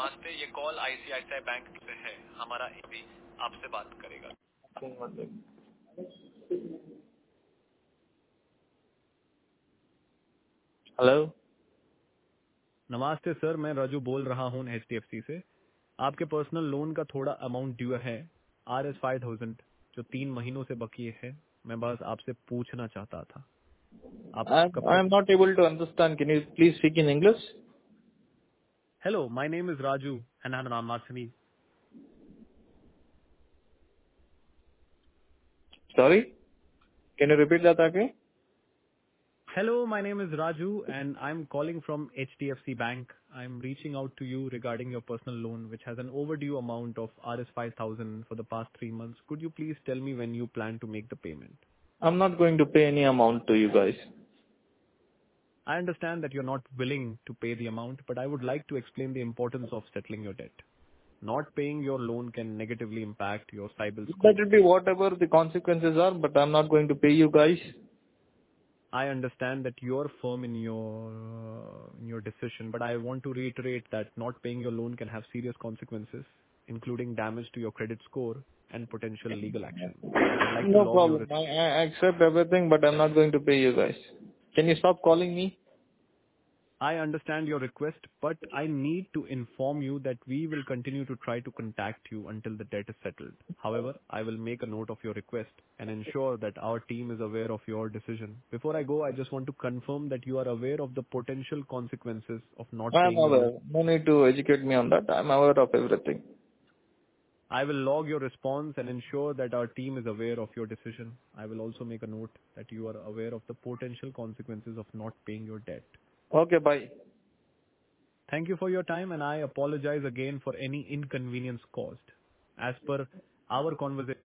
नमस्ते, ये call ICICI bank से है। हमारा एपी आपसे बात करेगा। हेलो। नमस्ते सर, मैं राजू बोल रहा हूँ एचडीएफसी से। आपके पर्सनल लोन का थोड़ा अमाउंट ड्यू है, RS 5000, जो 3 महीनों से बाकी है। मैं बस आपसे पूछना चाहता था, आप कब I तक। am not able to understand. Can you please speak in English? Hello, my name is Raju and I am Marcini. Sorry. Can you repeat that again? Hello, my name is Raju, and I'm calling from HDFC Bank. I'm reaching out to you regarding your personal loan, which has an overdue amount of RS 5000 for the past 3 months. Could you please tell me when you plan to make the payment? I'm not going to pay any amount to you guys. I understand that you're not willing to pay the amount, but I would like to explain the importance of settling your debt. Not paying your loan can negatively impact your CIBIL That score. will be whatever the consequences are, but I'm not going to pay you guys. I understand that you're firm in your decision, but I want to reiterate that not paying your loan can have serious consequences, including damage to your credit score and potential legal action. I'd like to No log your problem. I accept everything, but I'm not going to pay you guys. Can you stop calling me? I understand your request, but I need to inform you that we will continue to try to contact you until the debt is settled. However, I will make a note of your request and ensure that our team is aware of your decision. Before I go, I just want to confirm that you are aware of the potential consequences of not I'm paying your loan. aware. No need to educate me on that. I'm aware of everything. I will log your response and ensure that our team is aware of your decision. I will also make a note that you are aware of the potential consequences of not paying your debt. Okay, bye. Thank you for your time, and I apologize again for any inconvenience caused. As per our conversation,